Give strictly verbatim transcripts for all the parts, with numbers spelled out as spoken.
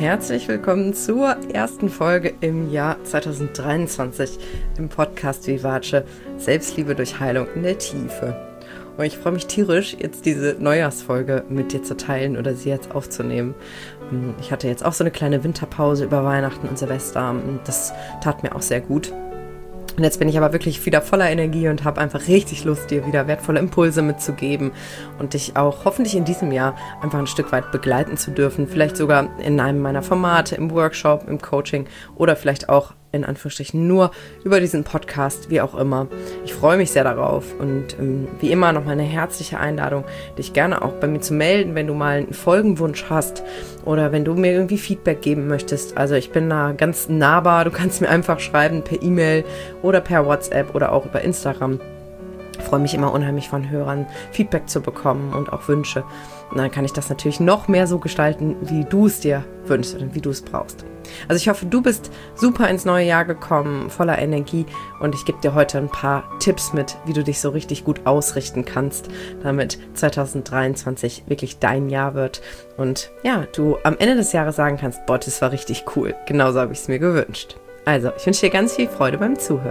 herzlich willkommen zur ersten Folge im Jahr zwanzig dreiundzwanzig im Podcast Vivace Selbstliebe durch Heilung in der Tiefe. Und ich freue mich tierisch, jetzt diese Neujahrsfolge mit dir zu teilen oder sie jetzt aufzunehmen. Ich hatte jetzt auch so eine kleine Winterpause über Weihnachten und Silvester und das tat mir auch sehr gut. Und jetzt bin ich aber wirklich wieder voller Energie und habe einfach richtig Lust, dir wieder wertvolle Impulse mitzugeben und dich auch hoffentlich in diesem Jahr einfach ein Stück weit begleiten zu dürfen. Vielleicht sogar in einem meiner Formate, im Workshop, im Coaching oder vielleicht auch in Anführungsstrichen nur über diesen Podcast, wie auch immer. Ich freue mich sehr darauf und ähm, wie immer nochmal eine herzliche Einladung, dich gerne auch bei mir zu melden, wenn du mal einen Folgenwunsch hast oder wenn du mir irgendwie Feedback geben möchtest. Also ich bin da ganz nahbar, du kannst mir einfach schreiben per E-Mail oder per WhatsApp oder auch über Instagram. Ich freue mich immer unheimlich von Hörern Feedback zu bekommen und auch Wünsche. Und dann kann ich das natürlich noch mehr so gestalten, wie du es dir wünschst und wie du es brauchst. Also ich hoffe, du bist super ins neue Jahr gekommen, voller Energie und ich gebe dir heute ein paar Tipps mit, wie du dich so richtig gut ausrichten kannst, damit zwanzig dreiundzwanzig wirklich dein Jahr wird und ja, du am Ende des Jahres sagen kannst, boah, das war richtig cool, genauso habe ich es mir gewünscht. Also, ich wünsche dir ganz viel Freude beim Zuhören.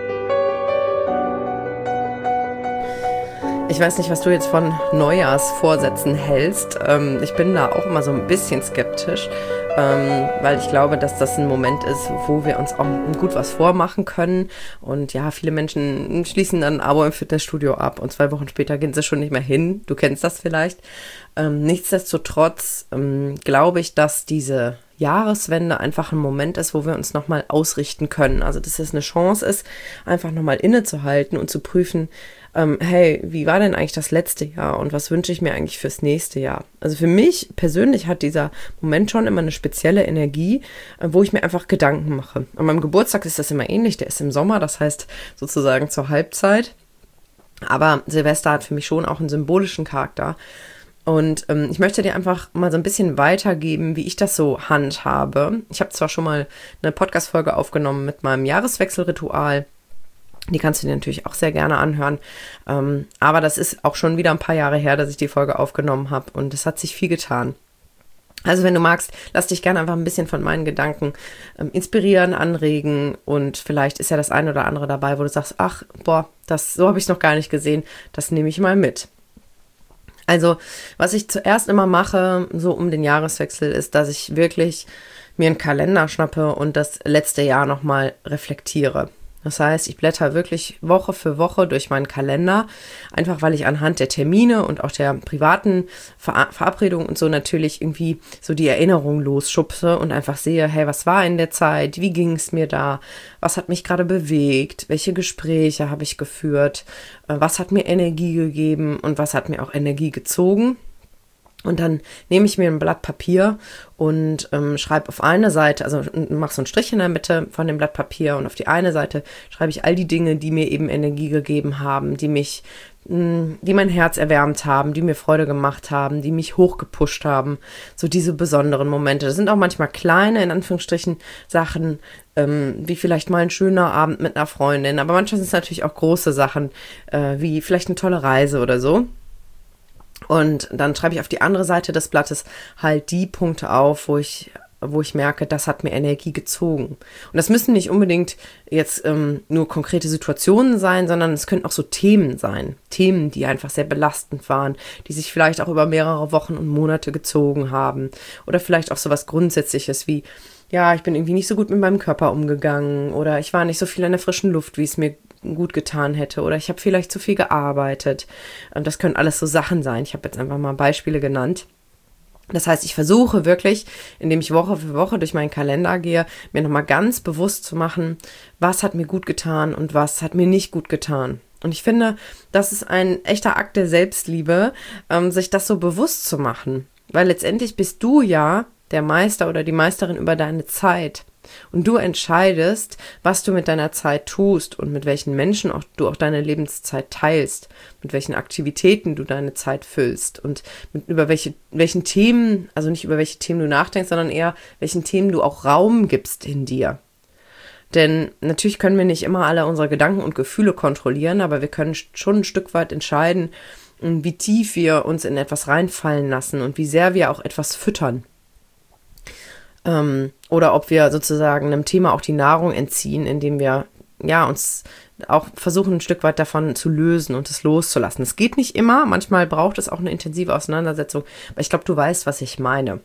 Ich weiß nicht, was du jetzt von Neujahrsvorsätzen hältst. Ähm, ich bin da auch immer so ein bisschen skeptisch, ähm, weil ich glaube, dass das ein Moment ist, wo wir uns auch gut was vormachen können. Und ja, viele Menschen schließen dann ein Abo im Fitnessstudio ab und zwei Wochen später gehen sie schon nicht mehr hin. Du kennst das vielleicht. Ähm, nichtsdestotrotz ähm, glaube ich, dass diese Jahreswende einfach ein Moment ist, wo wir uns nochmal ausrichten können. Also, dass es eine Chance ist, einfach nochmal innezuhalten und zu prüfen, ähm, hey, wie war denn eigentlich das letzte Jahr und was wünsche ich mir eigentlich fürs nächste Jahr? Also für mich persönlich hat dieser Moment schon immer eine spezielle Energie, äh, wo ich mir einfach Gedanken mache. An meinem Geburtstag ist das immer ähnlich, der ist im Sommer, das heißt sozusagen zur Halbzeit. Aber Silvester hat für mich schon auch einen symbolischen Charakter. Und ähm, ich möchte dir einfach mal so ein bisschen weitergeben, wie ich das so handhabe. Ich habe zwar schon mal eine Podcast-Folge aufgenommen mit meinem Jahreswechselritual. Die kannst du dir natürlich auch sehr gerne anhören. Ähm, aber das ist auch schon wieder ein paar Jahre her, dass ich die Folge aufgenommen habe. Und es hat sich viel getan. Also wenn du magst, lass dich gerne einfach ein bisschen von meinen Gedanken ähm, inspirieren, anregen. Und vielleicht ist ja das eine oder andere dabei, wo du sagst, ach, boah, das, so habe ich es noch gar nicht gesehen. Das nehme ich mal mit. Also, was ich zuerst immer mache, so um den Jahreswechsel, ist, dass ich wirklich mir einen Kalender schnappe und das letzte Jahr nochmal reflektiere. Das heißt, ich blätter wirklich Woche für Woche durch meinen Kalender, einfach weil ich anhand der Termine und auch der privaten Ver- Verabredungen und so natürlich irgendwie so die Erinnerung losschubse und einfach sehe, hey, was war in der Zeit, wie ging es mir da, was hat mich gerade bewegt, welche Gespräche habe ich geführt, was hat mir Energie gegeben und was hat mir auch Energie gezogen. Und dann nehme ich mir ein Blatt Papier und ähm, schreibe auf eine Seite, also mache so einen Strich in der Mitte von dem Blatt Papier und auf die eine Seite schreibe ich all die Dinge, die mir eben Energie gegeben haben, die mich, mh, die mein Herz erwärmt haben, die mir Freude gemacht haben, die mich hochgepusht haben. So diese besonderen Momente. Das sind auch manchmal kleine, in Anführungsstrichen, Sachen, ähm, wie vielleicht mal ein schöner Abend mit einer Freundin. Aber manchmal sind es natürlich auch große Sachen, äh, wie vielleicht eine tolle Reise oder so. Und dann schreibe ich auf die andere Seite des Blattes halt die Punkte auf, wo ich, wo ich merke, das hat mir Energie gezogen. Und das müssen nicht unbedingt jetzt ähm, nur konkrete Situationen sein, sondern es können auch so Themen sein. Themen, die einfach sehr belastend waren, die sich vielleicht auch über mehrere Wochen und Monate gezogen haben. Oder vielleicht auch so was Grundsätzliches wie, ja, ich bin irgendwie nicht so gut mit meinem Körper umgegangen oder ich war nicht so viel in der frischen Luft, wie es mir gut getan hätte oder ich habe vielleicht zu viel gearbeitet. Und das können alles so Sachen sein. Ich habe jetzt einfach mal Beispiele genannt. Das heißt, ich versuche wirklich, indem ich Woche für Woche durch meinen Kalender gehe, mir nochmal ganz bewusst zu machen, was hat mir gut getan und was hat mir nicht gut getan. Und ich finde, das ist ein echter Akt der Selbstliebe, ähm, sich das so bewusst zu machen. Weil letztendlich bist du ja der Meister oder die Meisterin über deine Zeit. Und du entscheidest, was du mit deiner Zeit tust und mit welchen Menschen auch du auch deine Lebenszeit teilst, mit welchen Aktivitäten du deine Zeit füllst und mit, über welche, welchen Themen, also nicht über welche Themen du nachdenkst, sondern eher welchen Themen du auch Raum gibst in dir. Denn natürlich können wir nicht immer alle unsere Gedanken und Gefühle kontrollieren, aber wir können schon ein Stück weit entscheiden, wie tief wir uns in etwas reinfallen lassen und wie sehr wir auch etwas füttern. Ähm, oder ob wir sozusagen einem Thema auch die Nahrung entziehen, indem wir ja uns auch versuchen, ein Stück weit davon zu lösen und es loszulassen. Es geht nicht immer, manchmal braucht es auch eine intensive Auseinandersetzung, aber ich glaube, du weißt, was ich meine.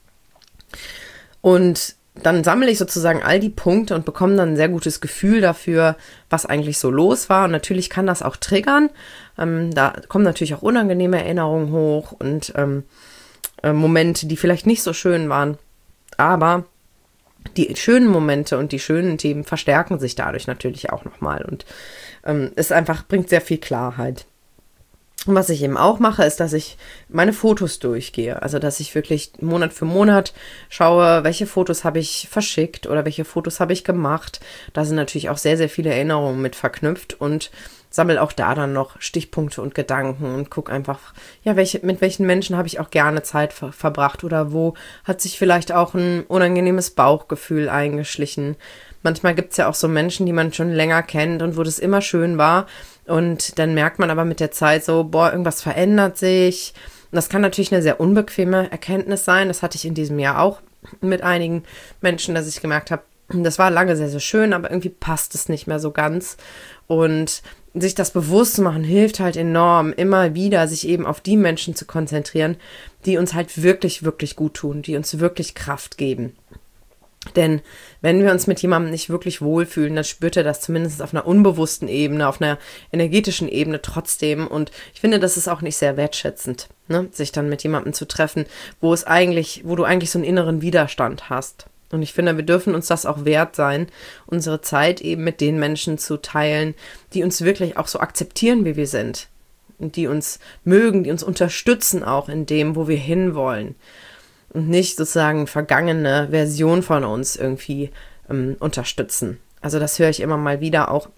Und dann sammle ich sozusagen all die Punkte und bekomme dann ein sehr gutes Gefühl dafür, was eigentlich so los war. Und natürlich kann das auch triggern. Ähm, da kommen natürlich auch unangenehme Erinnerungen hoch und ähm, äh, Momente, die vielleicht nicht so schön waren. Aber die schönen Momente und die schönen Themen verstärken sich dadurch natürlich auch nochmal. Und ähm, es einfach bringt sehr viel Klarheit. Und was ich eben auch mache, ist, dass ich meine Fotos durchgehe. Also, dass ich wirklich Monat für Monat schaue, welche Fotos habe ich verschickt oder welche Fotos habe ich gemacht. Da sind natürlich auch sehr, sehr viele Erinnerungen mit verknüpft und sammle auch da dann noch Stichpunkte und Gedanken und gucke einfach, ja, welche, mit welchen Menschen habe ich auch gerne Zeit ver- verbracht oder wo hat sich vielleicht auch ein unangenehmes Bauchgefühl eingeschlichen. Manchmal gibt es ja auch so Menschen, die man schon länger kennt und wo das immer schön war. Und dann merkt man aber mit der Zeit so, boah, irgendwas verändert sich. Und das kann natürlich eine sehr unbequeme Erkenntnis sein. Das hatte ich in diesem Jahr auch mit einigen Menschen, dass ich gemerkt habe, das war lange sehr, sehr schön, aber irgendwie passt es nicht mehr so ganz. Und sich das bewusst zu machen, hilft halt enorm, immer wieder sich eben auf die Menschen zu konzentrieren, die uns halt wirklich, wirklich gut tun, die uns wirklich Kraft geben. Denn wenn wir uns mit jemandem nicht wirklich wohlfühlen, dann spürt er das zumindest auf einer unbewussten Ebene, auf einer energetischen Ebene trotzdem. Und ich finde, das ist auch nicht sehr wertschätzend, ne? Sich dann mit jemandem zu treffen, wo es eigentlich, wo du eigentlich so einen inneren Widerstand hast. Und ich finde, wir dürfen uns das auch wert sein, unsere Zeit eben mit den Menschen zu teilen, die uns wirklich auch so akzeptieren, wie wir sind. Und die uns mögen, die uns unterstützen auch in dem, wo wir hinwollen. Und nicht sozusagen vergangene Version von uns irgendwie ähm, unterstützen. Also das höre ich immer mal wieder auch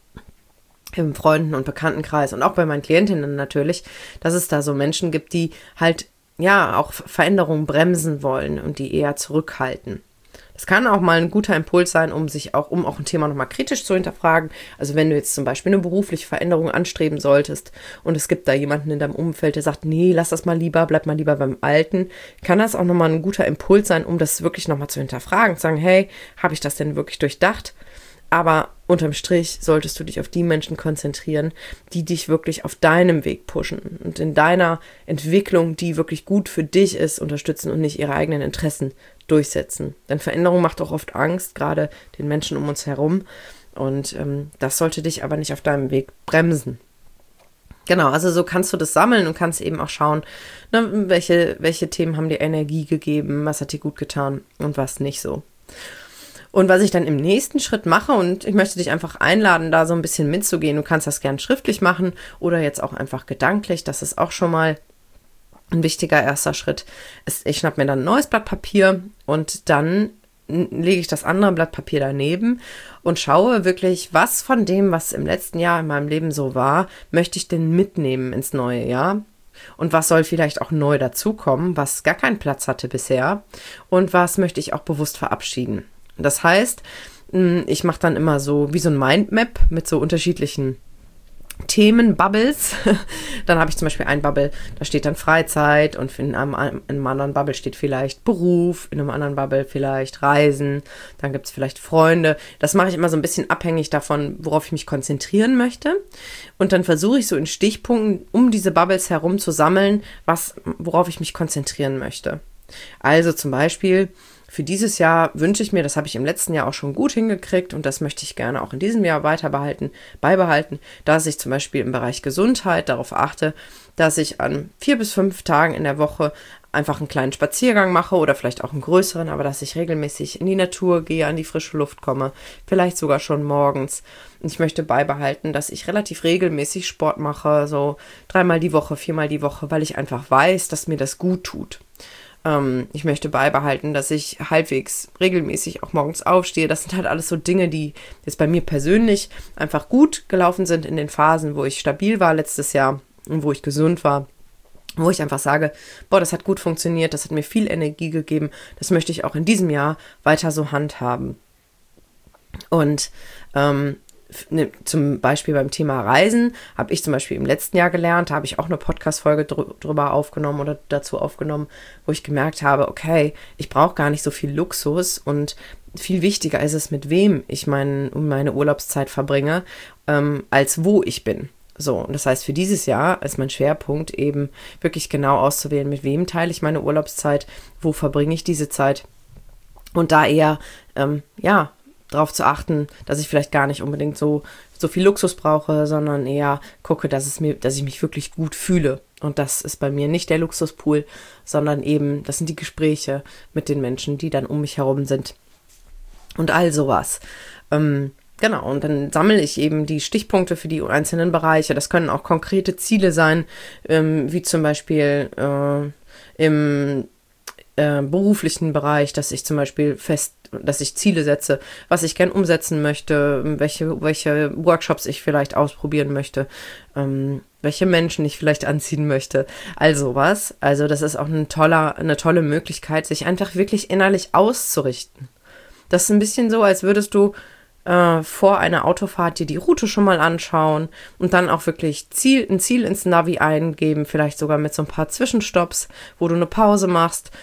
im Freunden- und Bekanntenkreis und auch bei meinen Klientinnen natürlich, dass es da so Menschen gibt, die halt ja auch Veränderungen bremsen wollen und die eher zurückhalten. Das kann auch mal ein guter Impuls sein, um sich auch, um auch ein Thema nochmal kritisch zu hinterfragen. Also wenn du jetzt zum Beispiel eine berufliche Veränderung anstreben solltest und es gibt da jemanden in deinem Umfeld, der sagt, nee, lass das mal lieber, bleib mal lieber beim Alten, kann das auch nochmal ein guter Impuls sein, um das wirklich nochmal zu hinterfragen, zu sagen, hey, habe ich das denn wirklich durchdacht? Aber unterm Strich solltest du dich auf die Menschen konzentrieren, die dich wirklich auf deinem Weg pushen und in deiner Entwicklung, die wirklich gut für dich ist, unterstützen und nicht ihre eigenen Interessen durchsetzen. Denn Veränderung macht auch oft Angst, gerade den Menschen um uns herum. Und ähm, das sollte dich aber nicht auf deinem Weg bremsen. Genau, also so kannst du das sammeln und kannst eben auch schauen, ne, welche, welche Themen haben dir Energie gegeben, was hat dir gut getan und was nicht so. Und was ich dann im nächsten Schritt mache, und ich möchte dich einfach einladen, da so ein bisschen mitzugehen, du kannst das gern schriftlich machen oder jetzt auch einfach gedanklich, das ist auch schon mal ein wichtiger erster Schritt. Ist, ich schnapp mir dann ein neues Blatt Papier und dann lege ich das andere Blatt Papier daneben und schaue wirklich, was von dem, was im letzten Jahr in meinem Leben so war, möchte ich denn mitnehmen ins neue Jahr? Und was soll vielleicht auch neu dazukommen, was gar keinen Platz hatte bisher? Und was möchte ich auch bewusst verabschieden? Das heißt, ich mache dann immer so wie so ein Mindmap mit so unterschiedlichen Themen, Bubbles. Dann habe ich zum Beispiel ein Bubble, da steht dann Freizeit und in einem, in einem anderen Bubble steht vielleicht Beruf, in einem anderen Bubble vielleicht Reisen, dann gibt es vielleicht Freunde. Das mache ich immer so ein bisschen abhängig davon, worauf ich mich konzentrieren möchte. Und dann versuche ich so in Stichpunkten um diese Bubbles herum zu sammeln, was, worauf ich mich konzentrieren möchte. Also zum Beispiel für dieses Jahr wünsche ich mir, das habe ich im letzten Jahr auch schon gut hingekriegt und das möchte ich gerne auch in diesem Jahr weiter behalten, beibehalten, dass ich zum Beispiel im Bereich Gesundheit darauf achte, dass ich an vier bis fünf Tagen in der Woche einfach einen kleinen Spaziergang mache oder vielleicht auch einen größeren, aber dass ich regelmäßig in die Natur gehe, an die frische Luft komme, vielleicht sogar schon morgens. Und ich möchte beibehalten, dass ich relativ regelmäßig Sport mache, so dreimal die Woche, viermal die Woche, weil ich einfach weiß, dass mir das gut tut. Ich möchte beibehalten, dass ich halbwegs regelmäßig auch morgens aufstehe. Das sind halt alles so Dinge, die jetzt bei mir persönlich einfach gut gelaufen sind in den Phasen, wo ich stabil war letztes Jahr und wo ich gesund war. Wo ich einfach sage, boah, das hat gut funktioniert, das hat mir viel Energie gegeben. Das möchte ich auch in diesem Jahr weiter so handhaben. Und ähm, ne, zum Beispiel beim Thema Reisen habe ich zum Beispiel im letzten Jahr gelernt, da habe ich auch eine Podcast-Folge dr- drüber aufgenommen oder dazu aufgenommen, wo ich gemerkt habe, okay, ich brauche gar nicht so viel Luxus und viel wichtiger ist es, mit wem ich mein, meine Urlaubszeit verbringe, ähm, als wo ich bin. So, und das heißt, für dieses Jahr ist mein Schwerpunkt eben wirklich genau auszuwählen, mit wem teile ich meine Urlaubszeit, wo verbringe ich diese Zeit und da eher, ähm, ja, darauf zu achten, dass ich vielleicht gar nicht unbedingt so, so viel Luxus brauche, sondern eher gucke, dass es mir, dass ich mich wirklich gut fühle. Und das ist bei mir nicht der Luxuspool, sondern eben, das sind die Gespräche mit den Menschen, die dann um mich herum sind. Und all sowas. Ähm, Genau, und dann sammle ich eben die Stichpunkte für die einzelnen Bereiche. Das können auch konkrete Ziele sein, ähm, wie zum Beispiel äh, im äh, beruflichen Bereich, dass ich zum Beispiel fest, dass ich Ziele setze, was ich gern umsetzen möchte, welche, welche Workshops ich vielleicht ausprobieren möchte, ähm, welche Menschen ich vielleicht anziehen möchte, all sowas. Also das ist auch ein toller, eine tolle Möglichkeit, sich einfach wirklich innerlich auszurichten. Das ist ein bisschen so, als würdest du Äh, vor einer Autofahrt dir die Route schon mal anschauen und dann auch wirklich Ziel, ein Ziel ins Navi eingeben, vielleicht sogar mit so ein paar Zwischenstopps, wo du eine Pause machst.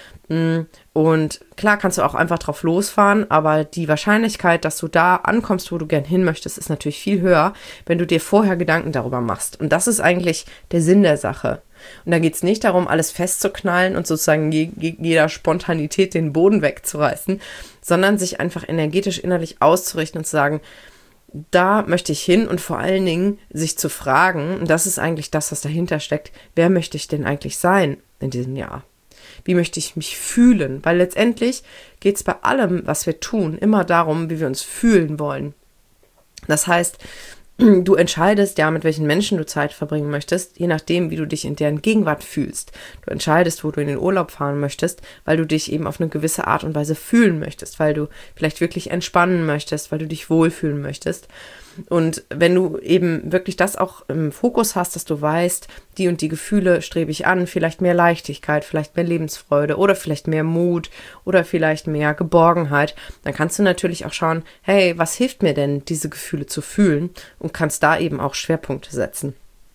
Und klar kannst du auch einfach drauf losfahren, aber die Wahrscheinlichkeit, dass du da ankommst, wo du gern hin möchtest, ist natürlich viel höher, wenn du dir vorher Gedanken darüber machst. Und das ist eigentlich der Sinn der Sache. Und da geht es nicht darum, alles festzuknallen und sozusagen je, je, jeder Spontanität den Boden wegzureißen, sondern sich einfach energetisch innerlich auszurichten und zu sagen, da möchte ich hin und vor allen Dingen sich zu fragen, und das ist eigentlich das, was dahinter steckt, wer möchte ich denn eigentlich sein in diesem Jahr? Wie möchte ich mich fühlen? Weil letztendlich geht es bei allem, was wir tun, immer darum, wie wir uns fühlen wollen. Das heißt, du entscheidest ja, mit welchen Menschen du Zeit verbringen möchtest, je nachdem, wie du dich in deren Gegenwart fühlst. Du entscheidest, wo du in den Urlaub fahren möchtest, weil du dich eben auf eine gewisse Art und Weise fühlen möchtest, weil du vielleicht wirklich entspannen möchtest, weil du dich wohlfühlen möchtest. Und wenn du eben wirklich das auch im Fokus hast, dass du weißt, die und die Gefühle strebe ich an, vielleicht mehr Leichtigkeit, vielleicht mehr Lebensfreude oder vielleicht mehr Mut oder vielleicht mehr Geborgenheit, dann kannst du natürlich auch schauen, hey, was hilft mir denn, diese Gefühle zu fühlen, und kannst da eben auch Schwerpunkte setzen.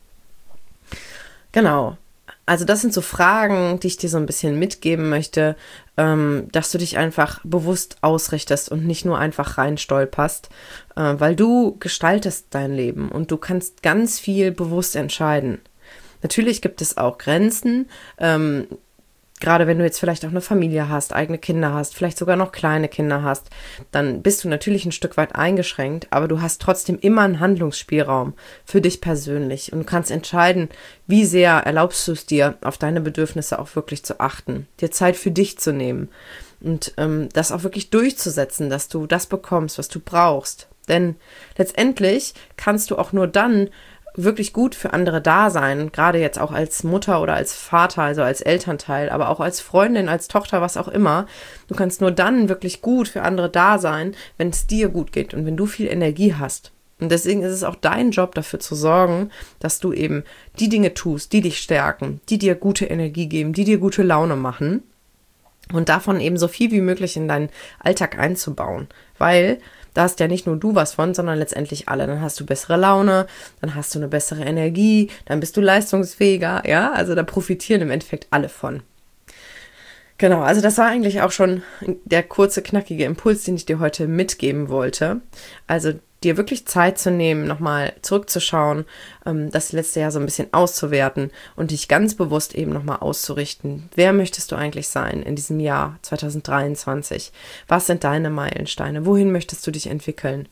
Genau. Also das sind so Fragen, die ich dir so ein bisschen mitgeben möchte, ähm, dass du dich einfach bewusst ausrichtest und nicht nur einfach reinstolperst, äh, weil du gestaltest dein Leben und du kannst ganz viel bewusst entscheiden. Natürlich gibt es auch Grenzen, ähm, gerade wenn du jetzt vielleicht auch eine Familie hast, eigene Kinder hast, vielleicht sogar noch kleine Kinder hast, dann bist du natürlich ein Stück weit eingeschränkt, aber du hast trotzdem immer einen Handlungsspielraum für dich persönlich und du kannst entscheiden, wie sehr erlaubst du es dir, auf deine Bedürfnisse auch wirklich zu achten, dir Zeit für dich zu nehmen und ähm, das auch wirklich durchzusetzen, dass du das bekommst, was du brauchst. Denn letztendlich kannst du auch nur dann wirklich gut für andere da sein, gerade jetzt auch als Mutter oder als Vater, also als Elternteil, aber auch als Freundin, als Tochter, was auch immer. Du kannst nur dann wirklich gut für andere da sein, wenn es dir gut geht und wenn du viel Energie hast. Und deswegen ist es auch dein Job, dafür zu sorgen, dass du eben die Dinge tust, die dich stärken, die dir gute Energie geben, die dir gute Laune machen und davon eben so viel wie möglich in deinen Alltag einzubauen, weil da hast ja nicht nur du was von, sondern letztendlich alle. Dann hast du bessere Laune, dann hast du eine bessere Energie, dann bist du leistungsfähiger, ja, also da profitieren im Endeffekt alle von. Genau, also das war eigentlich auch schon der kurze, knackige Impuls, den ich dir heute mitgeben wollte. Also dir wirklich Zeit zu nehmen, nochmal zurückzuschauen, ähm, das letzte Jahr so ein bisschen auszuwerten und dich ganz bewusst eben nochmal auszurichten. Wer möchtest du eigentlich sein in diesem Jahr zwanzig dreiundzwanzig? Was sind deine Meilensteine? Wohin möchtest du dich entwickeln?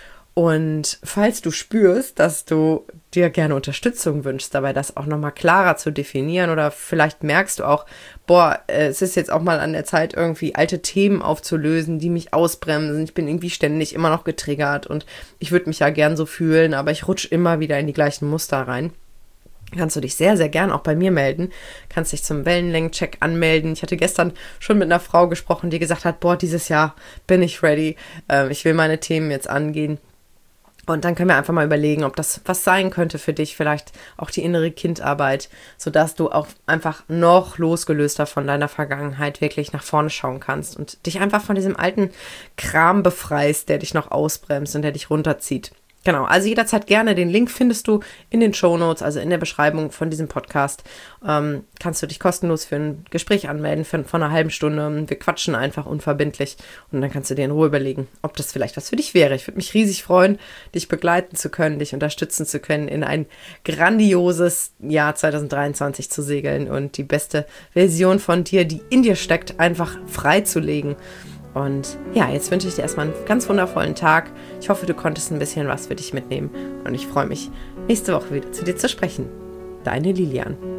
Und falls du spürst, dass du dir gerne Unterstützung wünschst, dabei das auch nochmal klarer zu definieren oder vielleicht merkst du auch, boah, es ist jetzt auch mal an der Zeit, irgendwie alte Themen aufzulösen, die mich ausbremsen. Ich bin irgendwie ständig immer noch getriggert und ich würde mich ja gern so fühlen, aber ich rutsche immer wieder in die gleichen Muster rein. Kannst du dich sehr, sehr gern auch bei mir melden. Kannst dich zum Wellenlängencheck anmelden. Ich hatte gestern schon mit einer Frau gesprochen, die gesagt hat, boah, dieses Jahr bin ich ready. Ähm, ich will meine Themen jetzt angehen. Und dann können wir einfach mal überlegen, ob das was sein könnte für dich, vielleicht auch die innere Kindarbeit, sodass du auch einfach noch losgelöster von deiner Vergangenheit wirklich nach vorne schauen kannst und dich einfach von diesem alten Kram befreist, der dich noch ausbremst und der dich runterzieht. Genau, also jederzeit gerne. Den Link findest du in den Shownotes, also in der Beschreibung von diesem Podcast. Ähm, kannst du dich kostenlos für ein Gespräch anmelden für, von einer halben Stunde. Wir quatschen einfach unverbindlich und dann kannst du dir in Ruhe überlegen, ob das vielleicht was für dich wäre. Ich würde mich riesig freuen, dich begleiten zu können, dich unterstützen zu können, in ein grandioses Jahr zwanzig dreiundzwanzig zu segeln und die beste Version von dir, die in dir steckt, einfach freizulegen. Und ja, jetzt wünsche ich dir erstmal einen ganz wundervollen Tag. Ich hoffe, du konntest ein bisschen was für dich mitnehmen. Und ich freue mich, nächste Woche wieder zu dir zu sprechen. Deine Lilian.